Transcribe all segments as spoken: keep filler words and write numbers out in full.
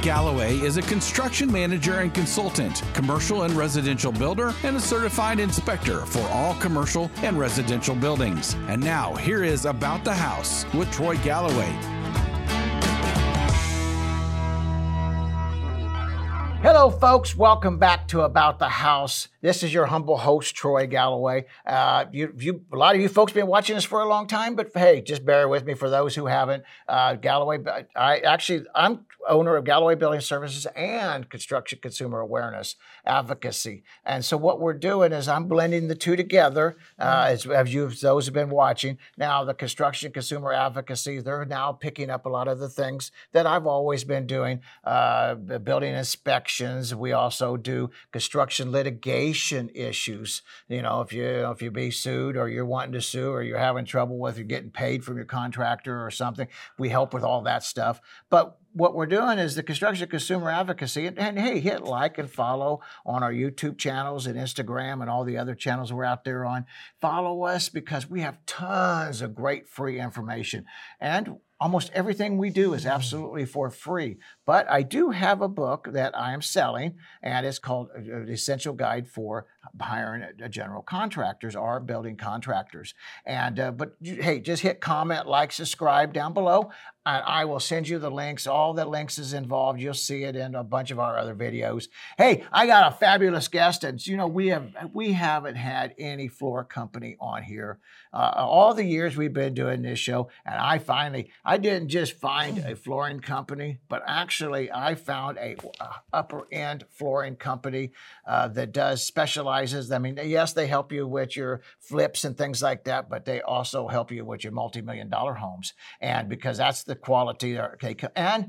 Galloway is a construction manager and consultant, commercial and residential builder, and a certified inspector for all commercial and residential buildings. And now, here is About the House with Troy Galloway. Hello, folks. Welcome back to About the House. This is your humble host, Troy Galloway. Uh, you, you, a lot of you folks been watching this for a long time, but hey, just bear with me for those who haven't. Uh, Galloway, I actually, I'm owner of Galloway Building Services and Construction Consumer Awareness Advocacy. And so what we're doing is I'm blending the two together, uh, as, as you, those have been watching. Now, the Construction Consumer Advocacy, they're now picking up a lot of the things that I've always been doing, uh, building inspections. We also do construction litigation issues. You know, if you if you be sued or you're wanting to sue or you're having trouble with you're getting paid from your contractor or something, we help with all that stuff. But what we're doing is the Construction Consumer Advocacy, and, and hey, hit like and follow on our YouTube channels and Instagram and all the other channels we're out there on. Follow us because we have tons of great free information. And almost everything we do is absolutely for free. But I do have a book that I am selling, and it's called The Essential Guide for Hiring a General Contractors or Building Contractors. And uh, but you, hey, just hit comment, like, subscribe down below, and I will send you the links. All the links is involved. You'll see it in a bunch of our other videos. Hey, I got a fabulous guest, and you know we have we haven't had any floor company on here uh, all the years we've been doing this show, and I finally. I didn't just find a flooring company, but actually I found a uh, upper end flooring company uh, that does specializes. I mean, yes, they help you with your flips and things like that, but they also help you with your multi-million dollar homes. And because that's the quality there. Okay, and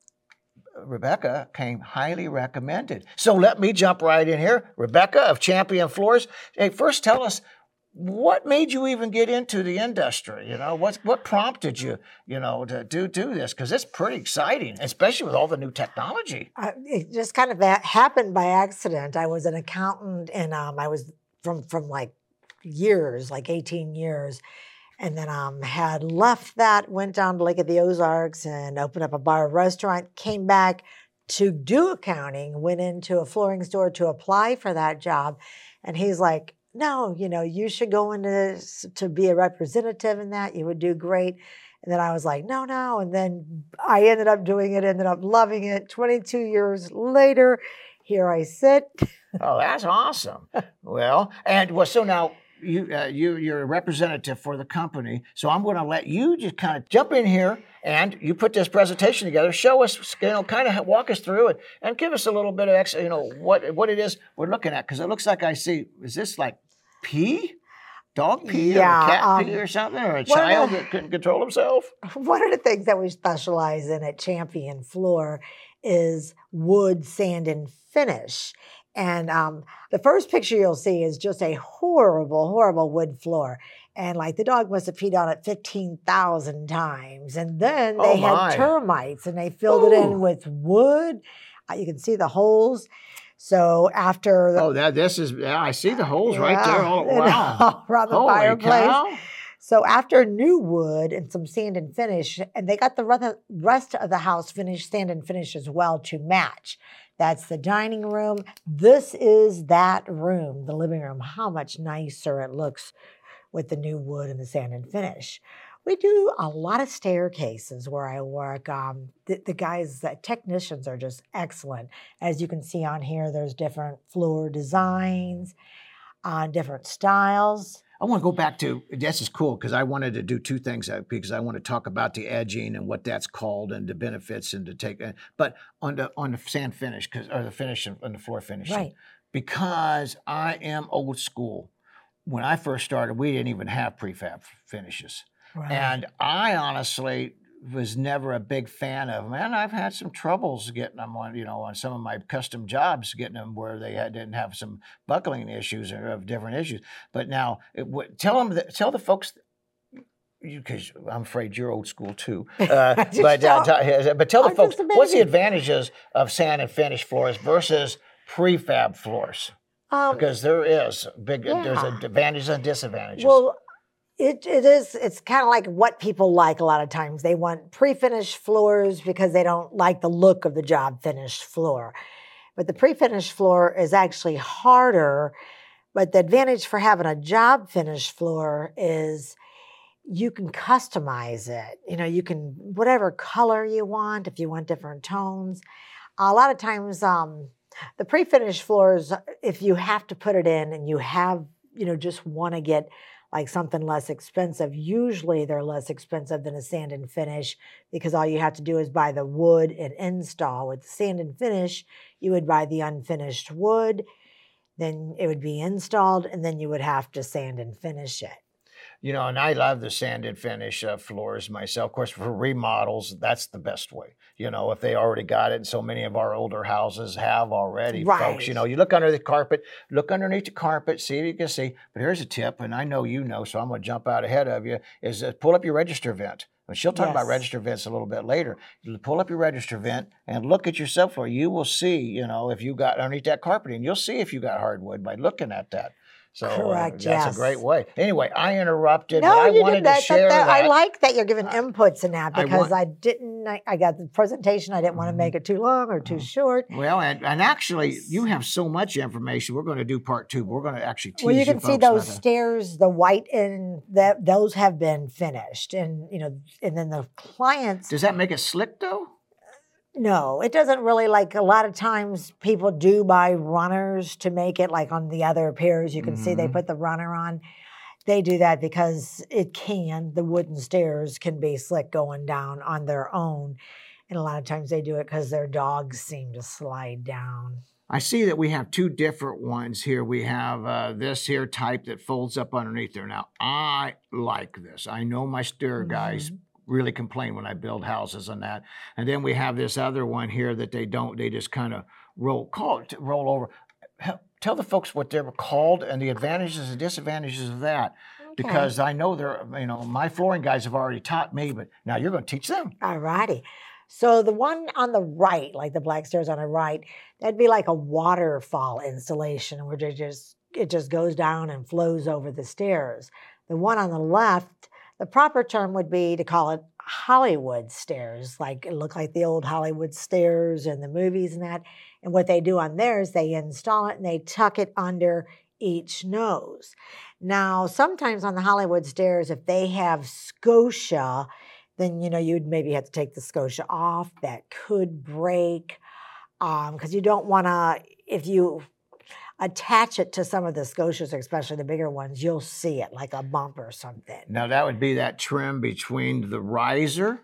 Rebecca came highly recommended. So let me jump right in here. Rebecca of Champion Floors. Hey, first tell us, what made you even get into the industry? You know, what what prompted you, you know, to do do this? Because it's pretty exciting, especially with all the new technology. Uh, it just kind of happened by accident. I was an accountant, and um, I was from from like years, like eighteen years, and then um had left that, went down to Lake of the Ozarks and opened up a bar restaurant. Came back to do accounting. Went into a flooring store to apply for that job, and he's like, no, you know, you should go into to be a representative in that. You would do great. And then I was like, no, no. And then I ended up doing it, ended up loving it. twenty-two years later, here I sit. Oh, that's awesome. Well, and well, so now you, uh, you, you're a representative for the company. So I'm going to let you just kind of jump in here and you put this presentation together. Show us, you know, kind of walk us through it and give us a little bit of, extra, you know, what what it is we're looking at. Because it looks like I see, is this like pee? Dog pee yeah, or a cat um, pee or something? Or a child the, that couldn't control himself? One of the things that we specialize in at Champion Floor is wood, sand, and finish. And um, the first picture you'll see is just a horrible, horrible wood floor. And like the dog must have peed on it fifteen thousand times. And then they oh had termites and they filled Ooh. it in with wood. Uh, you can see the holes. So after... The, oh, that this is... Yeah, I see the holes yeah, right there. Oh, wow. All around the Holy fireplace. Cow. So after new wood and some sand and finish, and they got the rest of the house finished, sand and finish as well to match. That's the dining room. This is that room, the living room. How much nicer it looks with the new wood and the sand and finish. We do a lot of staircases where I work. Um, the, the guys, the technicians are just excellent. As you can see on here, there's different floor designs, uh, different styles. I want to go back to, this is cool because I wanted to do two things because I want to talk about the edging and what that's called and the benefits and to take, but on the on the sand finish, cause, or the finish on the floor finishing, right. Because I am old school. When I first started, we didn't even have prefab finishes. Right. And I honestly was never a big fan of them. And I've had some troubles getting them on, you know, on some of my custom jobs, getting them where they had, didn't have some buckling issues or of different issues. But now, it, w- tell them, that, tell the folks, because I'm afraid you're old school too. Uh, but uh, t- but tell the I'm folks, what's the advantages of sand and finish floors versus prefab floors? Um, because there is big, yeah. there's advantages and disadvantages. Well, It it is. It's kind of like what people like a lot of times. They want pre-finished floors because they don't like the look of the job finished floor. But the pre-finished floor is actually harder. But the advantage for having a job finished floor is you can customize it. You know, you can whatever color you want. If you want different tones, a lot of times um, the pre-finished floors, if you have to put it in and you have, you know, just want to get like something less expensive. Usually they're less expensive than a sand and finish because all you have to do is buy the wood and install. With the sand and finish, you would buy the unfinished wood, then it would be installed, and then you would have to sand and finish it. You know, and I love the sand and finish uh, floors myself. Of course, for remodels, that's the best way. You know, if they already got it, and so many of our older houses have already, Right. folks. You know, you look under the carpet, look underneath the carpet, see if you can see. But here's a tip, and I know you know, so I'm going to jump out ahead of you, is uh, pull up your register vent. And she'll talk about Yes. register vents a little bit later. You pull up your register vent and look at your subfloor. You will see, you know, if you got underneath that carpeting, you'll see if you got hardwood by looking at that. So uh, Correct, that's yes. a great way. Anyway, I interrupted, No, but I you wanted did that. to share that, that. that- I like that you're giving inputs in that I because want- I, didn't. I, I got the presentation. I didn't want to make it too long or too short. Well, and, and actually, you have so much information. We're going to do part two. But we're going to actually tease Well, you can see folks those with a- stairs, the white and that those have been finished, and you know, and then the clients. Does that make it slick though? No, it doesn't really. Like a lot of times, people do buy runners to make it. Like on the other pairs, you can see they Mhm. put the runner on. They do that because it can. The wooden stairs can be slick going down on their own, and a lot of times they do it because their dogs seem to slide down. I see that we have two different ones here. We have uh, this here type that folds up underneath there. Now, I like this. I know my stair guys really complain when I build houses on that. And then we have this other one here that they don't. They just kind of roll, call it, roll over. Hell, tell the folks what they were called and the advantages and disadvantages of that. Because I know they're, you know, my flooring guys have already taught me, but now you're going to teach them. All righty. So the one on the right, like the black stairs on the right, that'd be like a waterfall installation where it just it just goes down and flows over the stairs. The one on the left, the proper term would be to call it Hollywood stairs, like it looked like the old Hollywood stairs in the movies and that. And what they do on theirs, they install it and they tuck it under each nose. Now, sometimes on the Hollywood stairs, if they have scotia, then, you know, you'd maybe have to take the scotia off. That could break because um, you don't want to, if you attach it to some of the scotias, especially the bigger ones, you'll see it like a bump or something. Now, that would be that trim between the riser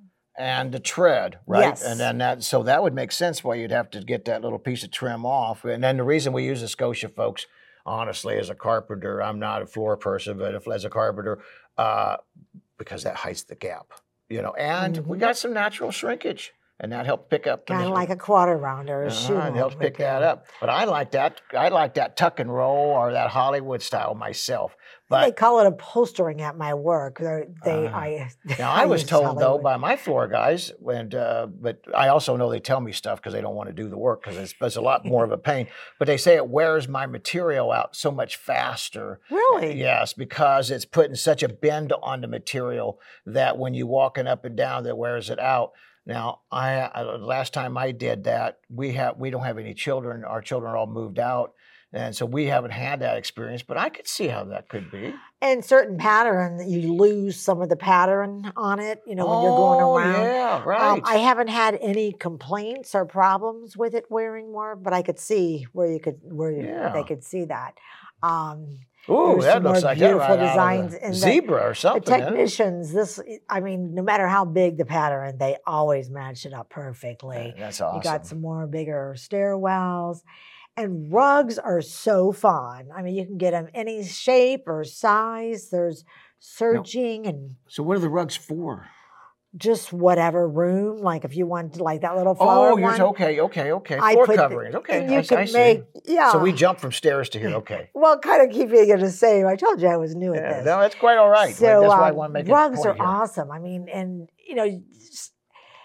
and the tread, right? Yes. And then that, so that would make sense why you'd have to get that little piece of trim off. And then the reason we use the scotia, folks, honestly, as a carpenter, I'm not a floor person, but if, as a carpenter, uh, because that hides the gap, you know, and we got some natural shrinkage. And that helped pick up. Kind of like a quarter rounder or a shoe. Uh-huh, it helps pick that up. But I like that. I like that tuck and roll or that Hollywood style myself. They But call it upholstering at my work. They're, they, Uh, I, now I was use told though Hollywood. by my floor guys, and uh, but I also know they tell me stuff because they don't want to do the work because it's, it's a lot more of a pain. But they say it wears my material out so much faster. Really? Yes, because it's putting such a bend on the material that when you walking up and down, that wears it out. Now, I uh, last time I did that, we have we don't have any children. Our children are all moved out, and so we haven't had that experience. But I could see how that could be. And certain pattern, you lose some of the pattern on it, you know, when you're going Oh, around. yeah, right. Um, I haven't had any complaints or problems with it wearing more, but I could see where you could where you, Yeah. they could see that. Um, Ooh, there's that some looks more like that beautiful right out of designs the in the- zebra or the something. isn't it? technicians, this, I mean, no matter how big the pattern, they always match it up perfectly. That's awesome. You got some more bigger stairwells. And rugs are so fun. I mean, you can get them any shape or size. There's serging and So what are the rugs for? just whatever room. Like if you want like that little flower Oh, you're one. okay, okay, okay. I Floor put the- coverings. Okay, and you I, can I see. make, yeah. So we jump from stairs to here. Okay. Well, kind of keeping it the same. I told you I was new at Yeah, this. no, that's quite all right. So that's why I um, want to make rugs a are point here. awesome. I mean, and you know, just-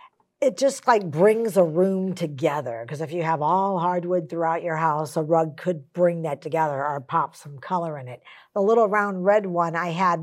it just like brings a room together. Because if you have all hardwood throughout your house, a rug could bring that together or pop some color in it. The little round red one, I had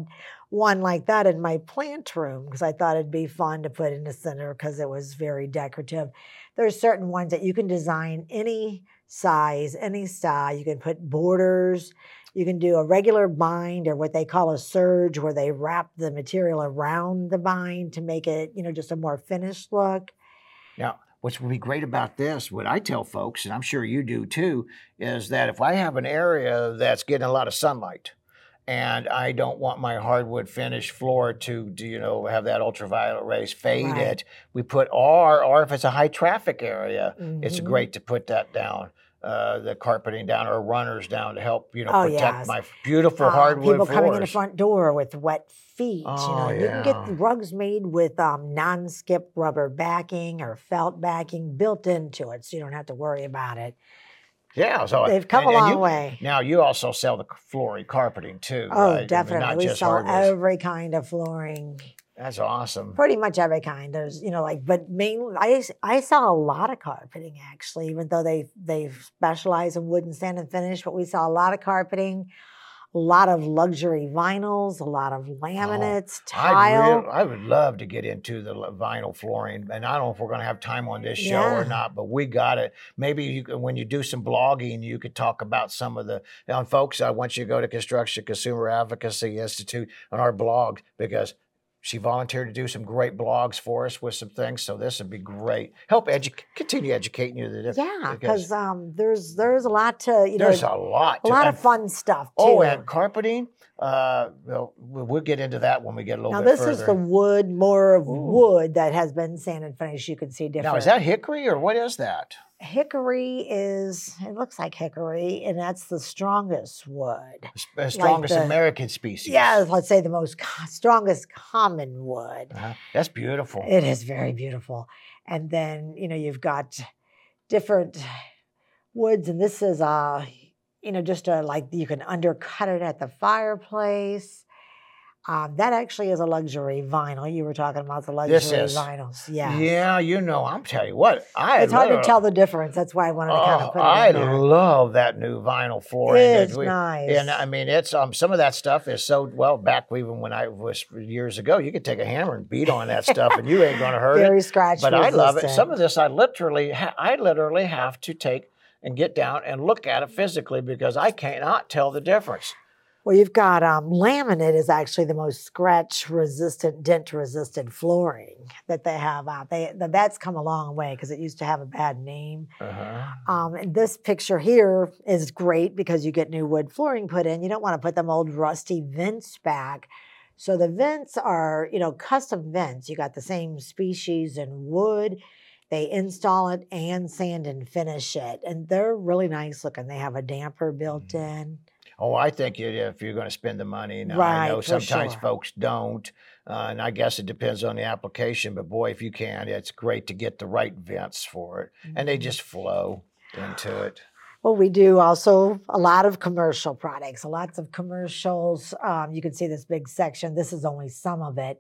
one like that in my plant room because I thought it'd be fun to put in the center because it was very decorative. There's certain ones that you can design any size, any style. You can put borders. You can do a regular bind or what they call a serge where they wrap the material around the bind to make it, you know, just a more finished look. Now, what's would be great about this, what I tell folks, and I'm sure you do too, is that if I have an area that's getting a lot of sunlight and I don't want my hardwood finish floor to, to you know, have that ultraviolet rays fade Right. it, we put, or, or if it's a high traffic area, it's Mhm. great to put that down. Uh, the carpeting down or runners down to help, you know, Oh, protect yes. my beautiful Uh, hardwood people floors. coming in the front door with wet feet. Oh, you know, you can get yeah. the rugs made with um, non-skip rubber backing or felt backing built into it, so you don't have to worry about it. Yeah, so They've come and- a and long you- way. Now you also sell the flooring carpeting too, Oh, right? I mean, definitely. not We just sell hardwoods. every kind of flooring. That's awesome. Pretty much every kind. There's, you know, like, but mainly, I I sell a lot of carpeting actually, even though they they specialize in wood and sand and finish. But we sell a lot of carpeting, a lot of luxury vinyls, a lot of laminates, I tile. real, I would love to get into the l- vinyl flooring, and I don't know if we're going to have time on this show or Yeah. not, but we got it. Maybe you, could- when you do some blogging, you could talk about some of the. Now, folks, I want you to go to Construction Consumer Advocacy Institute on our blog because she volunteered to do some great blogs for us with some things. So this would be great. Help edu- continue educating you. The, Yeah, because um, there's there's a lot to you know there's a lot. a to- lot and- of fun stuff too. Oh, and carpeting. Uh, well, we'll we'll get into that when we get a little now bit this further. is the wood, more of Ooh. wood that has been sanded finished. You can see different. Now, is that hickory or what is that? Hickory is, it looks like hickory, and that's the strongest wood. The s- strongest the- American species. Yeah, let's say the most co- strongest common wood. Uh-huh. That's beautiful. It is very beautiful. And then, you know, you've got different woods, and this is, uh, you know, just a, like you can undercut it at the fireplace. Um, that actually is a luxury vinyl. You were talking about the luxury This is. vinyls. Yeah. Yeah, you know, I'm telling you what. I It's hard to love- tell the difference. That's why I wanted to kind Oh, of put it I in there. love that new vinyl flooring. that It's we- nice. And I mean, it's um some of that stuff is so well back even when I was years ago. You could take a hammer and beat on that stuff, and you ain't gonna hurt Very it. scratch But I love it. resistant. Some of this, I literally, ha- I literally have to take and get down and look at it physically because I cannot tell the difference. Well, you've got um, laminate is actually the most scratch resistant, dent resistant flooring that they have out. They th- that's come a long way because it used to have a bad name. Uh-huh. Um, and this picture here is great because you get new wood flooring put in. You don't want to put them old rusty vents back. So the vents are, you know, custom vents. You got the same species in wood. They install it and sand and finish it, and they're really nice looking. They have a damper built in. Oh, I think you, if you're going to spend the money, now I Right, know for sometimes sure. folks don't, uh, and I guess it depends on the application. But boy, if you can, it's great to get the right vents for it, and they Mhm. just flow into it. Well, we do also a lot of commercial products, lots of commercials. Um, you can see this big section. This is only some of it.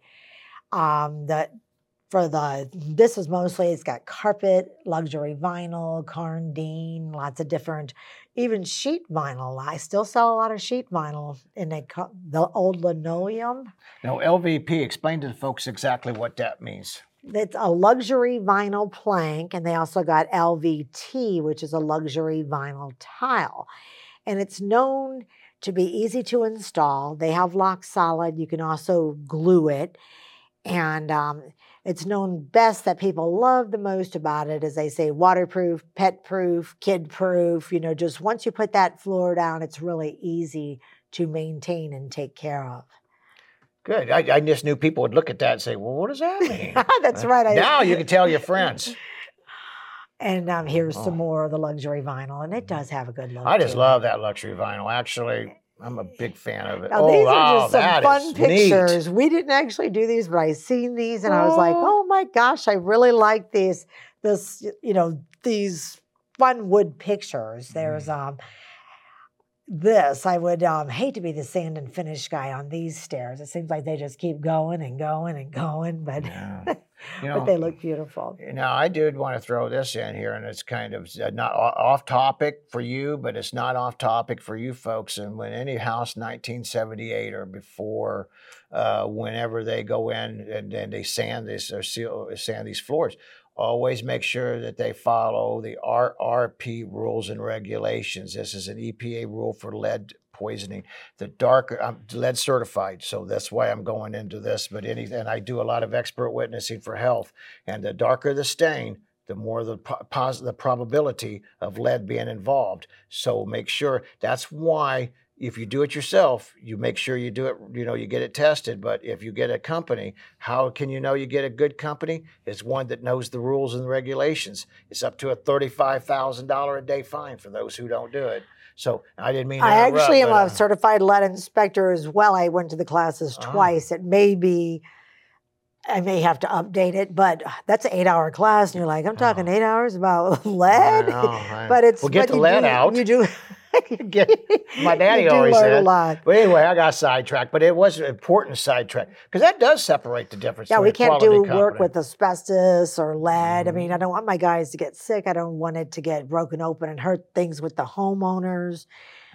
Um, the for the this is mostly it's got carpet, luxury vinyl, Carndine, lots of different, even sheet vinyl. I still sell a lot of sheet vinyl in a, co- the old linoleum. Now, L V P, explain to the folks exactly what that means. It's a luxury vinyl plank, and they also got L V T, which is a luxury vinyl tile. And it's known to be easy to install. They have lock solid. You can also glue it. And um, it's known best that people love the most about it is they say waterproof, pet proof, kid proof. You know, just once you put that floor down, it's really easy to maintain and take care of. Good. I, I just knew people would look at that and say, well, what does that mean? That's right. I- Now you can tell your friends. And um, here's Oh. some more of the luxury vinyl, and it does have a good look. I just to it. love that luxury vinyl. Actually, I'm a big fan of it. Now, oh, these wow, are just some that fun is pictures. neat. We didn't actually do these, but I seen these and I was like, Oh. oh my gosh, I really like these. This, you know, these fun wood pictures. There's Mm. um this. I would um hate to be the sand and finish guy on these stairs. It seems like they just keep going and going and going, but Yeah. You know, but they look beautiful. Now, I did want to throw this in here, and it's kind of not off topic for you, but it's not off topic for you folks. And when any house nineteen seventy-eight or before, uh, whenever they go in and, and they sand this or seal, sand these floors, always make sure that they follow the R R P rules and regulations. This is an E P A rule for lead poisoning. The darker, I'm lead certified, so that's why I'm going into this. But any, and I do a lot of expert witnessing for health. And the darker the stain, the more the pos, the probability of lead being involved. So make sure. That's why if you do it yourself, you make sure you do it. You know, you get it tested. But if you get a company, how can you know you get a good company? It's one that knows the rules and regulations. It's up to a thirty-five thousand dollars a day fine for those who don't do it. So I didn't mean to I interrupt, actually am but, a uh, certified lead inspector as well. I went to the classes Oh. twice. It may be, I may have to update it, but that's an eight-hour class, and you're like, I'm talking Oh. eight hours about I lead. know, I- But it's Well, get but the you lead do, out. You do. Get, my daddy you do always learn said. a lot. But anyway, I got sidetracked. But it was an important sidetrack because that does separate the difference. Yeah, between we a can't do quality work company. with asbestos or lead. I mean, Mhm. I don't want my guys to get sick. I don't want it to get broken open and hurt things with the homeowners.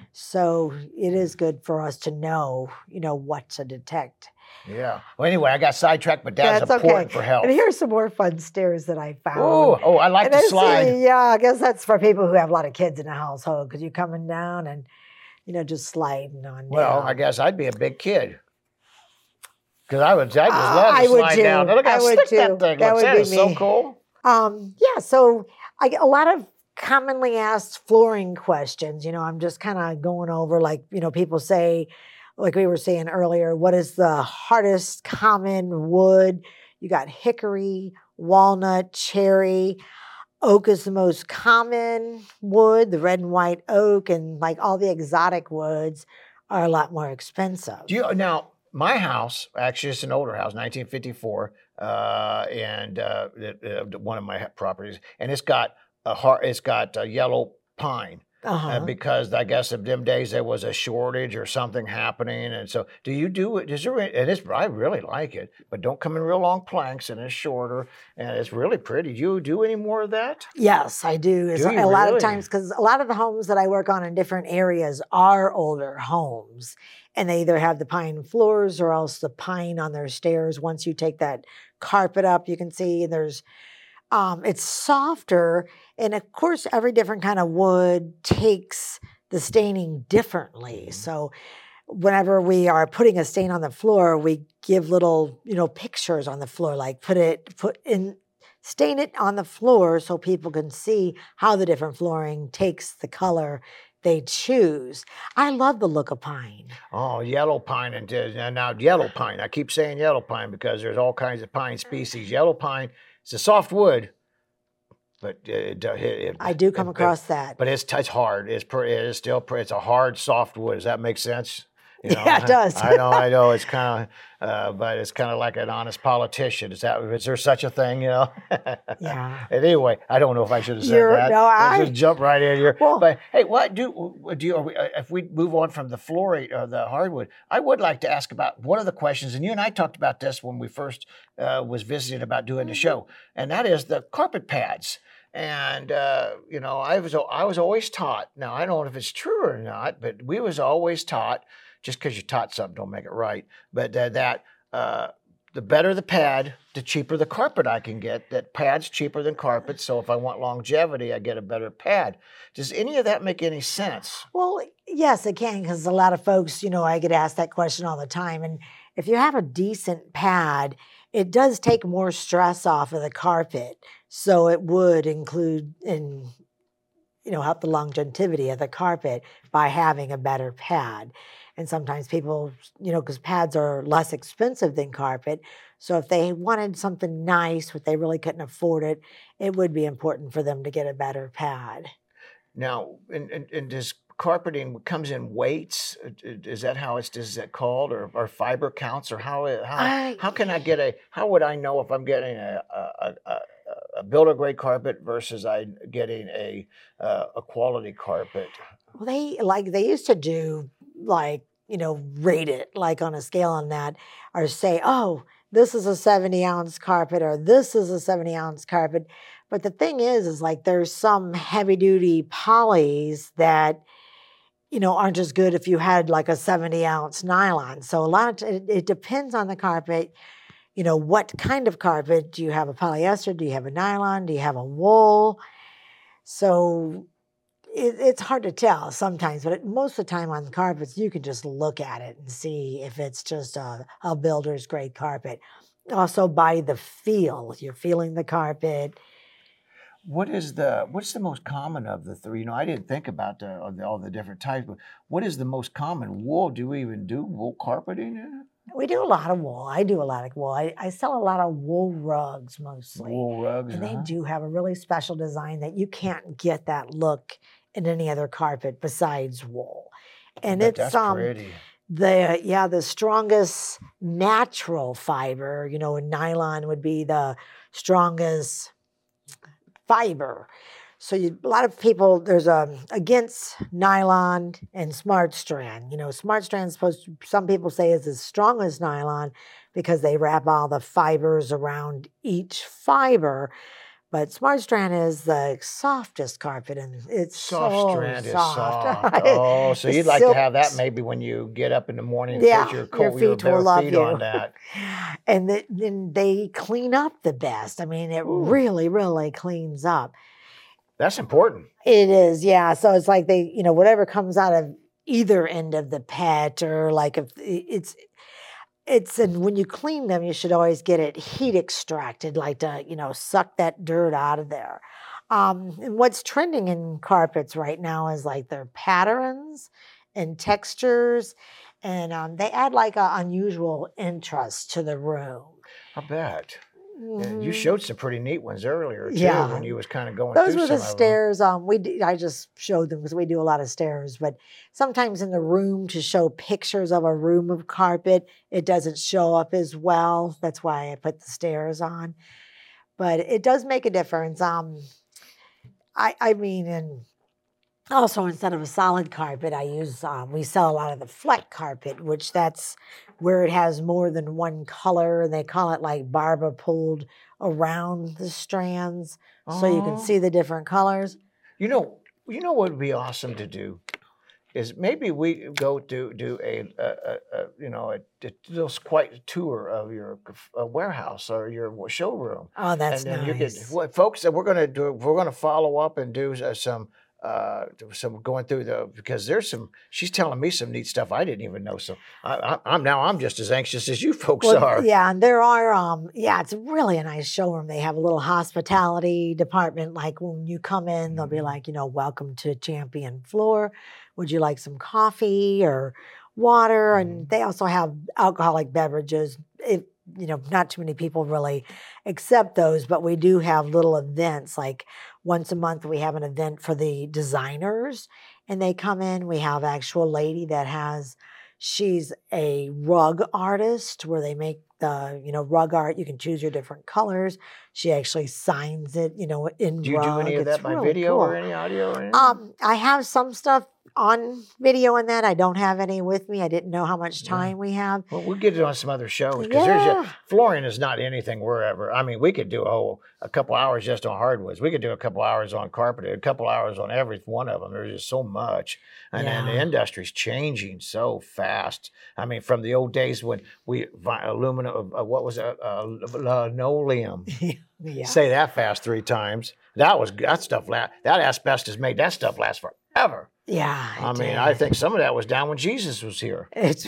So it is good for us to know, you know, what to detect. Yeah. Well, anyway, I got sidetracked, but that's That's important okay. for health. And here's some more fun stairs that I found. Oh, oh, I like And the this- slide. Yeah, I guess that's for people who have a lot of kids in the household because you're coming down and, you know, just sliding on Well, down. I guess I'd be a big kid. Because I would, I just Uh, love to I would slide too. down. Look I how would slick too. that thing That looks. would That be is so me. cool. Um, yeah, so I get a lot of commonly asked flooring questions. You know, I'm just kind of going over, like, you know, people say, like we were saying earlier, what is the hardest common wood? You got hickory, walnut, cherry. Oak is the most common wood, the red and white oak, and like all the exotic woods are a lot more expensive. Do you now? My house, actually, it's an older house, nineteen fifty-four, uh, and uh, it, uh, one of my properties, and it's got a hard, it's got a yellow pine. Uh-huh. Uh, because I guess of them days there was a shortage or something happening, and so do you do it? Is there? It is. I really like it, but don't come in real long planks, and it's shorter, and it's really pretty. Do you do any more of that? Yes, I do. It's Do a you a lot really? of times because a lot of the homes that I work on in different areas are older homes, and they either have the pine floors or else the pine on their stairs. Once you take that carpet up, you can see there's um, it's softer, and of course, every different kind of wood takes the staining differently. Mhm. So, whenever we are putting a stain on the floor, we give little, you know, pictures on the floor, like put it, put in, stain it on the floor so people can see how the different flooring takes the color they choose. I love the look of pine. Oh, yellow pine and uh, now yellow pine. I keep saying yellow pine because there's all kinds of pine species. Yellow pine, it's a soft wood, but it, it, it I do come it- across that. But it's it's hard. It's per, it is still per, it's a hard soft wood. Does that make sense? You know, Yeah, it does. I know, I know. It's kind of, uh, but it's kind of like an honest politician. Is that? Is there such a thing? You know? Yeah. Anyway, I don't know if I should have said You're- that. no, Let's I- just jump right in here. Well- but hey, what do do you? Are we, uh, if we move on from the fluorite or the hardwood, I would like to ask about one of the questions, and you and I talked about this when we first uh, was visiting about doing the show, and that is the carpet pads. And uh, you know, I was I was always taught. Now I don't know if it's true or not, but we was always taught. Just because you taught something, don't make it right. But uh, that uh, the better the pad, the cheaper the carpet I can get. That pad's cheaper than carpet, so if I want longevity, I get a better pad. Does any of that make any sense? Well, yes, it can, because a lot of folks, you know, I get asked that question all the time. And if you have a decent pad, it does take more stress off of the carpet. So it would include in, you know, help the longevity of the carpet by having a better pad. And sometimes people, you know, because pads are less expensive than carpet. So if they wanted something nice, but they really couldn't afford it, it would be important for them to get a better pad. Now, and, and, and does carpeting comes in weights? Is that how it's is that called, or, or fiber counts, or how how I- how can I get a? How would I know if I'm getting a a, a, a builder grade carpet versus I getting a uh, a quality carpet? Well, they like they used to do like, you know, rate it like on a scale on that, or say, oh, this is a seventy ounce carpet or this is a seventy ounce carpet. But the thing is, is like there's some heavy duty polys that, you know, aren't as good if you had like a seventy ounce nylon. So a lot of, it, it depends on the carpet. You know, what kind of carpet? Do you have a polyester? Do you have a nylon? Do you have a wool? So it, it's hard to tell sometimes, but it, most of the time on carpets, you can just look at it and see if it's just a, a builder's grade carpet. Also by the feel, you're feeling the carpet. What is the what's the most common of the three? You know, I didn't think about the, all the all the different types, but what is the most common? Wool? Do we even do wool carpeting? We do a lot of wool. I do a lot of wool. I, I sell a lot of wool rugs mostly. Wool rugs, and they uh-huh. do have a really special design that you can't get that look in any other carpet besides wool. And it's that's um pretty. the yeah the strongest natural fiber. You know, nylon would be the strongest fiber. So you, a lot of people, there's a against nylon and smart strand. You know, smart strand is supposed to, some people say is as strong as nylon because they wrap all the fibers around each fiber. But smart strand is the softest carpet, and it's Soft so strand is soft. soft. Oh, so The you'd like to have that silks- maybe when you get up in the morning and Yeah, put your, your cold, feet your will bare love feet you. on that. And the, then they clean up the best. I mean, it Ooh. really, really cleans up. That's important. It is, yeah. So it's like they, you know, whatever comes out of either end of the pet, or like if it's, it's, and when you clean them, you should always get it heat extracted, like to, you know, suck that dirt out of there. Um, and what's trending in carpets right now is like their patterns and textures, and um, they add like an unusual interest to the room. I bet. Yeah, you Mhm. showed some pretty neat ones earlier too Yeah. when you was kind of going Those through were some the of them. stairs. Um, we d- I just showed them because we do a lot of stairs. But sometimes in the room to show pictures of a room of carpet, it doesn't show up as well. That's why I put the stairs on. But it does make a difference. Um, I I mean, and also instead of a solid carpet, I use um, we sell a lot of the fleck carpet, which that's where it has more than one color, and they call it like barba pulled around the strands, so you can Oh. see the different colors. You know, you know what would be awesome to do is maybe we go do do a, a, a, a you know a, a little quite tour of your uh, warehouse or your showroom. Oh, that's and then nice. you could, well, folks, we're going to do. We're going to follow up and do uh, some. Uh, some going through the because there's some. She's telling me some neat stuff I didn't even know. So I, I, I'm now I'm just as anxious as you folks Well, are. yeah, and there are, um, yeah, it's really a nice showroom. They have a little hospitality department. Like when you come in, they'll be Mhm. like, you know, welcome to Champion Floor. Would you like some coffee or water? And Mhm. they also have alcoholic beverages. It, you know, not too many people really accept those, but we do have little events. Like once a month, we have an event for the designers, and they come in. We have actual lady that has. She's a rug artist where they make the, you know, rug art. You can choose your different colors. She actually signs it, you know, in Do you rug. do any of It's that by really video cool. or any audio? Or anything? Um, I have some stuff on video in that. I don't have any with me. I didn't know how much Yeah. time we have. Well, we'll get it on some other shows because there's Yeah. a, flooring is not anything we're ever. I mean, we could do a whole a couple hours just on hardwoods. We could do a couple hours on carpet, a couple hours on every one of them. There's just so much, and then the Yeah. industry's changing so fast. I mean, from the old days when we vi- aluminum, uh, what was it, uh, linoleum. Yeah. Say that fast three times. That was that stuff. La- that asbestos made that stuff last forever. Yeah. I it mean, did. I think some of that was down when Jesus was here. It's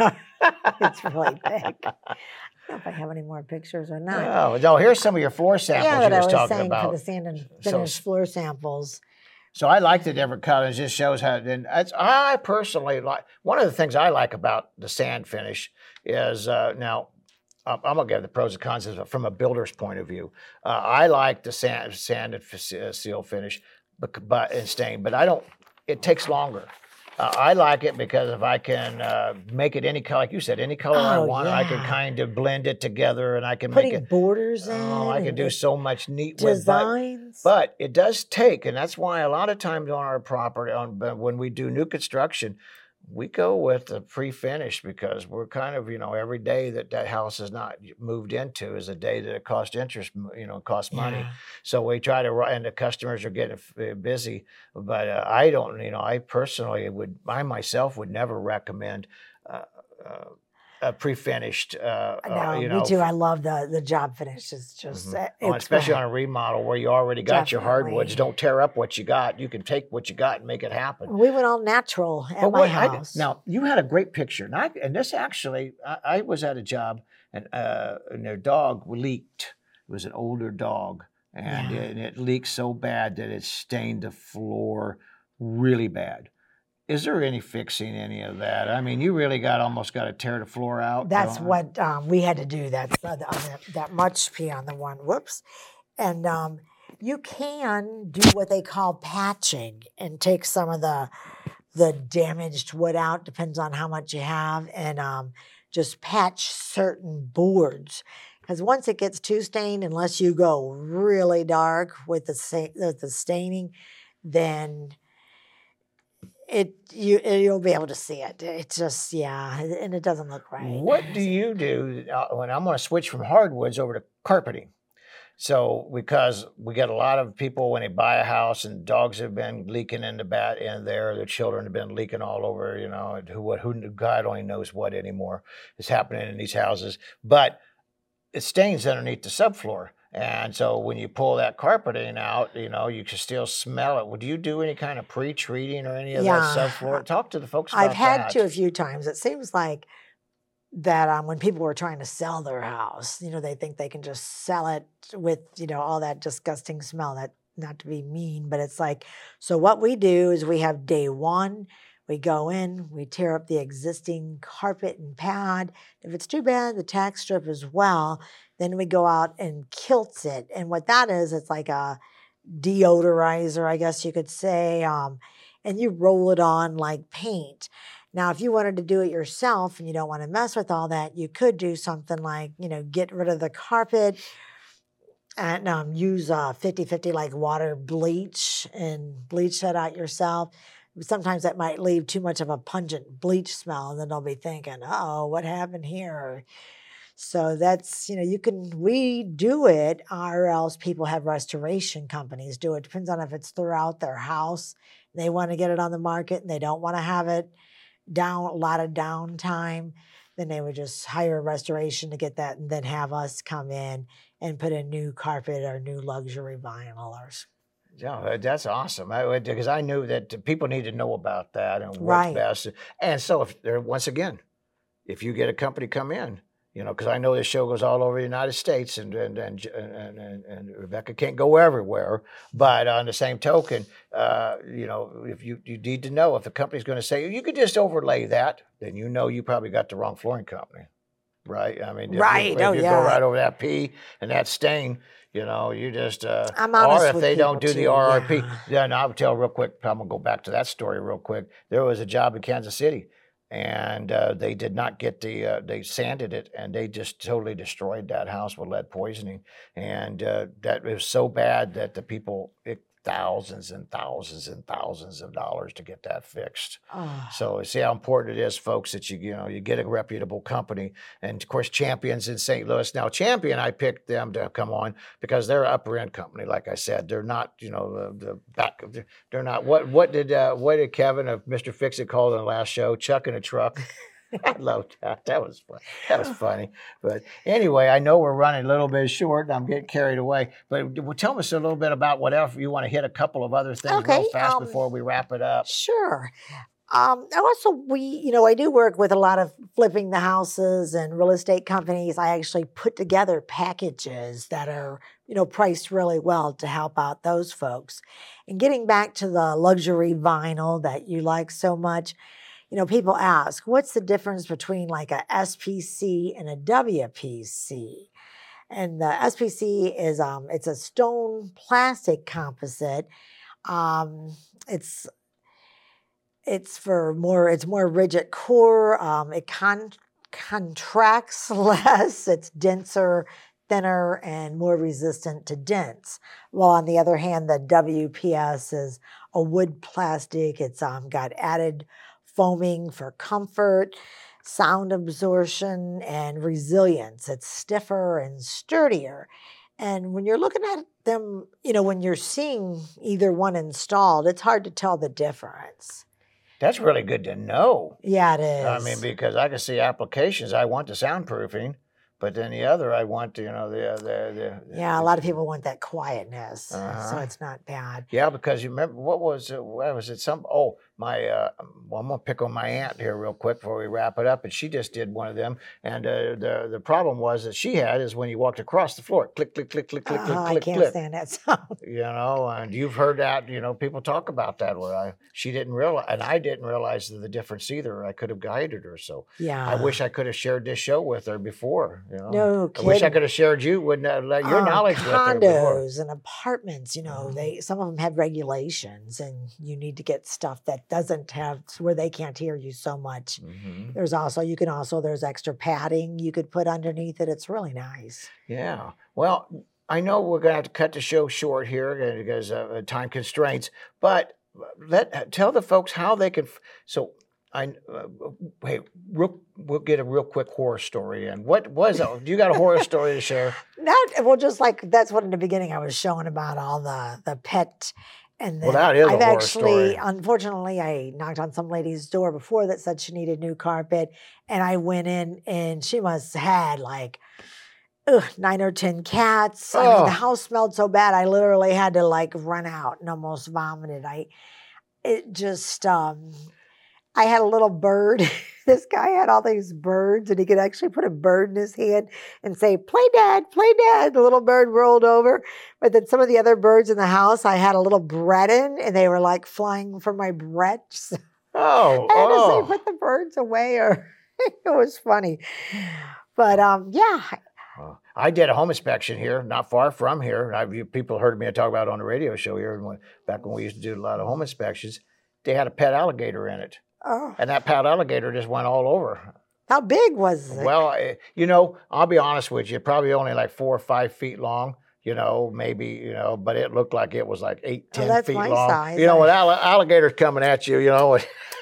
it's really big. I don't know if I have any more pictures or not. Oh, no, here's some of your floor samples yeah, you that I was was talking saying about. for the sand and So- finished floor samples. So I like the different colors. It just shows how. And it's, I personally like one of the things I like about the sand finish is uh, now I'm I'm gonna give the pros and cons of it from a builder's point of view. Uh, I like the sand sanded f- uh, seal finish, but, but and stain, but I don't. It takes longer. Uh, I like it because if I can uh, make it any color, like you said, any color I Oh, want, I can yeah. kind of blend it together, and I can Putting make it. borders in. Oh, I can and do the so much neat with but, designs. but it does take, and that's why a lot of times on our property, on but when we do new construction, we go with the pre-finished because we're kind of, you know, every day that that house is not moved into is a day that it costs interest, you know, costs money. Yeah. So we try to, and the customers are getting busy. But uh, I don't, you know, I personally would, I myself would never recommend uh, uh, a pre-finished, uh, No, uh, you me know. too. I love the the job finish. It's just, Mhm. uh, Oh, it's especially great. on a remodel where you already got your hardwoods. Definitely. Don't tear up what you got. You can take what you got and make it happen. We went all natural at But my what I, house. now you had a great picture, and, I, and this actually, I, I was at a job, and uh, and their dog leaked. It was an older dog, and, Yeah. it, and it leaked so bad that it stained the floor really bad. Is there any fixing any of that? I mean, you really got almost got to tear the floor out. That's don't- what um, we had to do. That's uh, the- on that, that much pee on the one. Whoops. And um, you can do what they call patching and take some of the the damaged wood out. Depends on how much you have, and um, just patch certain boards. Because once it gets too stained, unless you go really dark with the sa- with the staining, then it you you'll be able to see it. It's just yeah, and it doesn't look right. What do you do uh, when I'm going to switch from hardwoods over to carpeting? So because we get a lot of people when they buy a house and dogs have been leaking in the bat in there, their children have been leaking all over, you know, who what who God only knows what anymore is happening in these houses. But it stains underneath the subfloor. And so when you pull that carpeting out, you know, you can still smell it. Would you do any kind of pre-treating or any of Yeah. that subfloor? Talk to the folks about I've had that. to a few times. It seems like that um, when people were trying to sell their house, you know, they think they can just sell it with, you know, all that disgusting smell. That, not to be mean, but it's like, so what we do is we have day one, we go in, we tear up the existing carpet and pad. If it's too bad, the tack strip as well. Then we go out and kilt it. And what that is, it's like a deodorizer, I guess you could say. Um, and you roll it on like paint. Now, if you wanted to do it yourself and you don't want to mess with all that, you could do something like, you know, get rid of the carpet and um, use uh, fifty fifty like water bleach and bleach that out yourself. Sometimes that might leave too much of a pungent bleach smell, and then they'll be thinking, oh, what happened here? So that's, you know, you can, we do it, or else people have restoration companies do it. Depends on if it's throughout their house. They want to get it on the market and they don't want to have it down, a lot of downtime. Then they would just hire a restoration to get that and then have us come in and put a new carpet or new luxury vinyl or s- Yeah, that's awesome. I, because I knew that people need to know about that and what's Right. best. And so, if there, once again, if you get a company come in, you know, because I know this show goes all over the United States, and and and and, and, and Rebecca can't go everywhere. But on the same token, uh, you know, if you you need to know if the company's going to say you could just overlay that, then you know you probably got the wrong flooring company, right? I mean, if you- Right, If, oh, you yeah. go right over that pee and that stain. You know, you just, uh, I'm honest or if with they don't people do the too, R R P, yeah. then I'll tell real quick. I'm gonna go back to that story real quick. There was a job in Kansas City, and uh, they did not get the. Uh, they sanded it, and they just totally destroyed that house with lead poisoning, and uh, that was so bad that the people it, thousands and thousands and thousands of dollars to get that fixed. Oh. So see how important it is, folks, that you you know you get a reputable company, and of course Champion's in Saint Louis. Now Champion, I picked them to come on because they're an upper end company. Like I said, they're not you know the, the back. They're not what what did uh, what did Kevin of Mister Fix It call in the last show? Chuck in a truck. I loved that. That was fun. That was funny. But anyway, I know we're running a little bit short. I'm getting carried away. But well, tell us a little bit about whatever you want to hit a couple of other things Okay, real fast um, before we wrap it up. Sure. Um, I also, we, you know, I do work with a lot of flipping the houses and real estate companies. I actually put together packages that are, you know, priced really well to help out those folks. And getting back to the luxury vinyl that you like so much, you know, people ask, what's the difference between like a S P C and a W P C? And the S P C is, um, it's a stone plastic composite. Um, it's It's for more, it's more rigid core. Um, it con- contracts less. It's denser, thinner, and more resistant to dents. While on the other hand, the W P S is a wood plastic. It's um, got added foaming for comfort, sound absorption, and resilience. It's stiffer and sturdier. And when you're looking at them, you know, when you're seeing either one installed, it's hard to tell the difference. That's really good to know. Yeah, it is. I mean, because I can see applications. I want the soundproofing, but then the other, I want, you know, the the, the yeah. A lot of people want that quietness, Uh-huh. so it's not bad. Yeah, because you remember what was it? What was it? Some oh my. Uh, well, I'm gonna pick on my aunt here real quick before we wrap it up. And she just did one of them. And uh, the the problem was that she had is when you walked across the floor, click click click click click Oh, click I click can't click. stand that sound. You know, and you've heard that. You know, people talk about that. Where I she didn't realize, and I didn't realize the difference either. I could have guided her. So Yeah. I wish I could have shared this show with her before. You know, No I wish I kidding. could have shared you with uh, like your Uh, knowledge with her before. condos and apartments, you know, Mhm. they some of them have regulations, and you need to get stuff that doesn't have where they can't hear you so much. Mhm. There's also you can also there's extra padding you could put underneath it. It's really nice. Yeah. Well, I know we're going to have to cut the show short here because of time constraints, but let tell the folks how they can. So I uh, hey, real, we'll get a real quick horror story. And what was it? Do you got a horror story to share? Not well, just like that's what in the beginning I was showing about all the the pet. And then Well, that is a I've horror actually, story. unfortunately, I knocked on some lady's door before that said she needed new carpet, and I went in, and she must have had like ugh, nine or ten cats. I mean, Oh. the house smelled so bad, I literally had to like run out and almost vomited. I, it just, um, I had a little bird. This guy had all these birds, and he could actually put a bird in his hand and say, "Play dad, play dad." The little bird rolled over. But then some of the other birds in the house, I had a little bread in, and they were like flying for my bread. So Oh, I had to oh. say, put the birds away, or it was funny. But um, yeah, Uh, I did a home inspection here, not far from here. I've, you, people heard me talk about it on the radio show here, when, back when we used to do a lot of home inspections. They had a pet alligator in it, oh, and that pet alligator just went all over. how big was it? Well, eh, you know, I'll be honest with you, probably only like four or five feet long, you know, maybe, you know, but it looked like it was like eight, Oh, ten that's feet my long. size. You know, I- with alli- alligators coming at you, you know,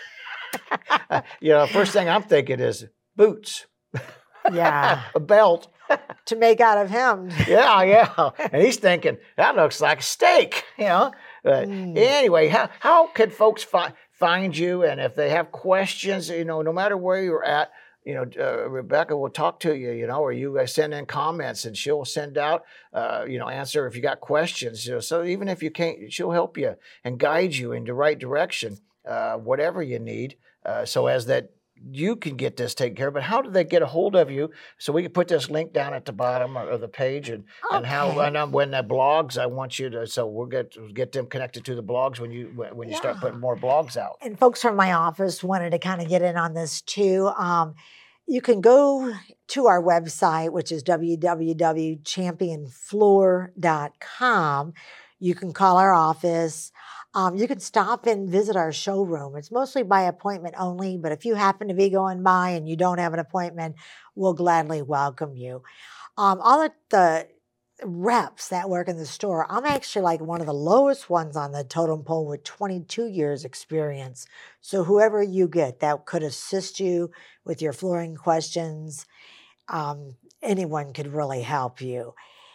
you know, first thing I'm thinking is boots, Yeah, a belt. to make out of him. Yeah, yeah. And he's thinking, that looks like a steak, you know. But Mm. anyway, how, how can folks fi- find you? And if they have questions, you know, no matter where you're at, you know, uh, Rebecca will talk to you, you know, or you guys send in comments and she'll send out, uh, you know, answer if you got questions. You know, so even if you can't, she'll help you and guide you in the right direction, uh, whatever you need, uh, so as that you can get this taken care of. But how do they get a hold of you? So we can put this link down at the bottom of the page, and, and how Okay. and um, when the blogs, I want you to. So we'll get get them connected to the blogs when you when you start Yeah. putting more blogs out. And folks from my office wanted to kind of get in on this too. Um, you can go to our website, which is w w w dot champion floor dot com. You can call our office. Um, you can stop and visit our showroom. It's mostly by appointment only, but if you happen to be going by and you don't have an appointment, we'll gladly welcome you. Um, all of the reps that work in the store, I'm actually like one of the lowest ones on the totem pole with twenty-two years experience. So whoever you get that could assist you with your flooring questions, um, anyone could really help you.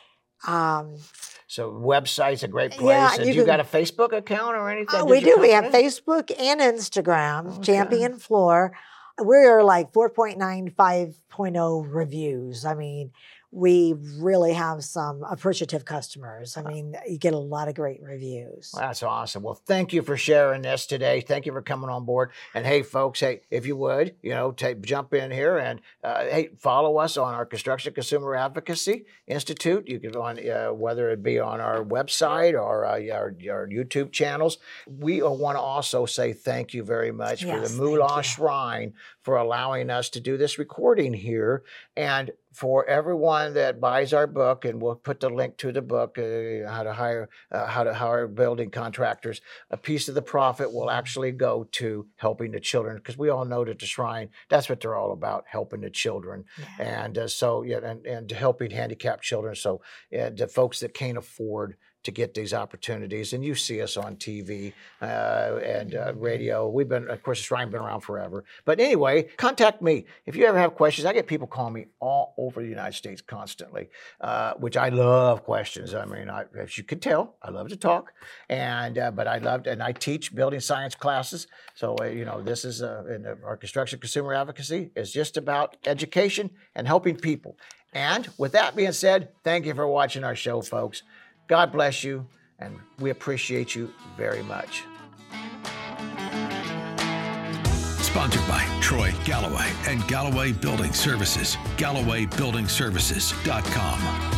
Um, So website's a great place. Yeah, and you you, can- got a Facebook account or anything? uh, Did we your do. We have company? Facebook and Instagram, Okay. Champion Floor. We're like four point nine, five point oh reviews. I mean, we really have some appreciative customers. I mean, you get a lot of great reviews. Well, that's awesome. Well, thank you for sharing this today. Thank you for coming on board. And hey, folks, hey, if you would, you know, take jump in here and uh, hey, follow us on our Construction Consumer Advocacy Institute. You can on uh, whether it be on our website or uh, our, our YouTube channels. We want to also say thank you very much for Yes, the thank Moolah you. Shrine for allowing us to do this recording here. And for everyone that buys our book, and we'll put the link to the book, uh, how to hire uh, how to hire building contractors, a piece of the profit will actually go to helping the children, because we all know that the Shrine, that's what they're all about, helping the children. Yeah. And uh, so, yeah, and, and helping handicapped children. So, and the folks that can't afford to get these opportunities. And you see us on T V uh, and uh, radio. We've been, of course, Shrine been around forever. But anyway, contact me. If you ever have questions, I get people calling me all over the United States constantly, uh, which I love questions. I mean, I, as you can tell, I love to talk. And uh, but I loved, and I teach building science classes. So, uh, you know, this is uh, in our construction consumer advocacy is just about education and helping people. And with that being said, thank you for watching our show, folks. God bless you, and we appreciate you very much. Sponsored by Troy Galloway and Galloway Building Services. Galloway Building Services dot com.